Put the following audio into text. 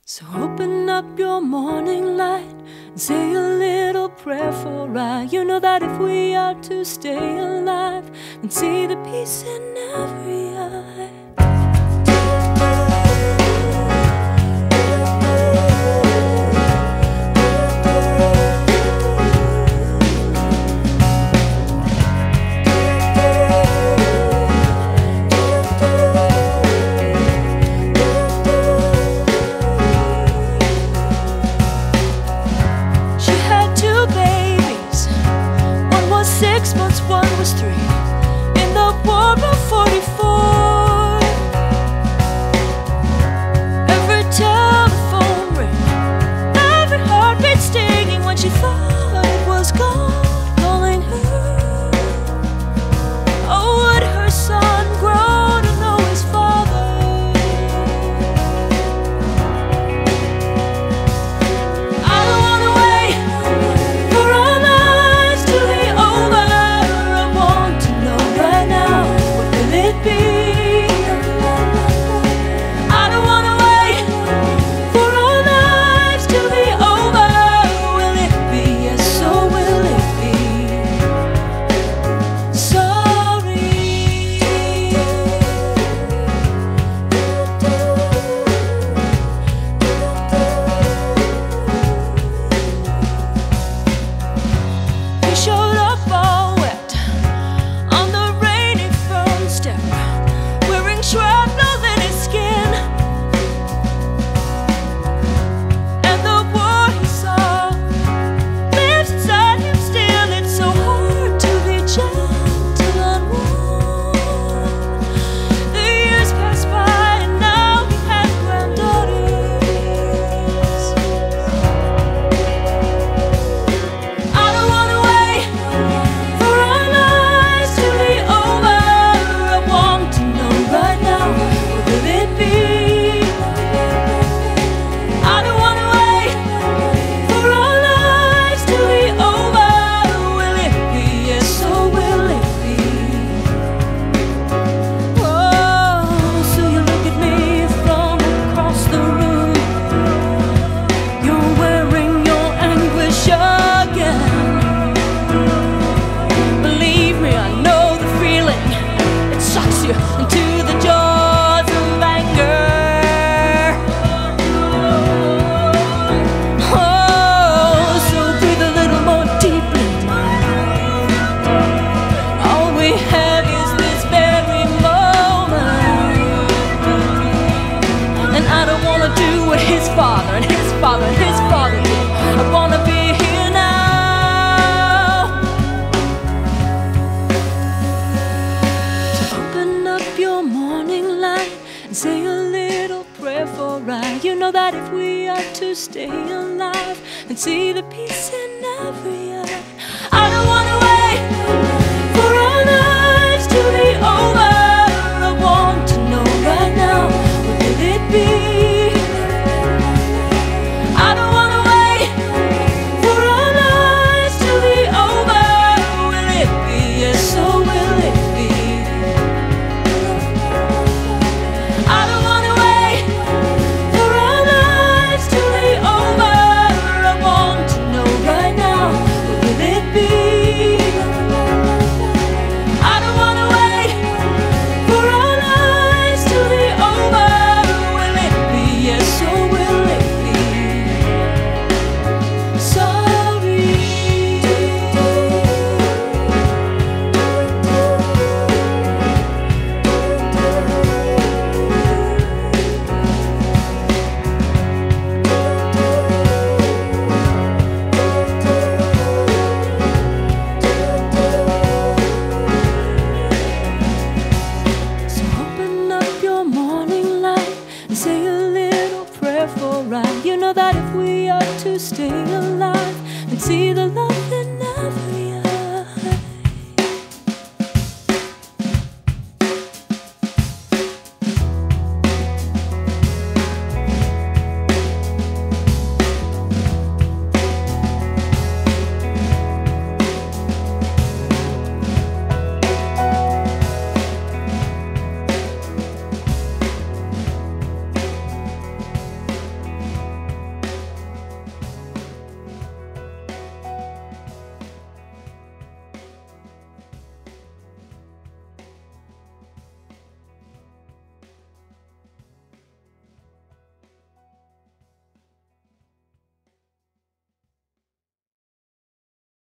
So open up your morning light and say a little prayer for I. You know that if we are to stay alive and see the peace in every eye. One was 3 in the war of 44. Every telephone ring, every heartbeat stinging when she thought it was God calling her. Oh, would her son grow to know his father? I don't want to wait for our lives to be over. Father and his father and his father did. I wanna be here now. So open up your morning light and say a little prayer for I. You know that if we are to stay alive and see the peace in every eye. I don't wanna wait for our lives to be over. I want to know right now, what will it be? You know that if we are to stay alive and see the love in every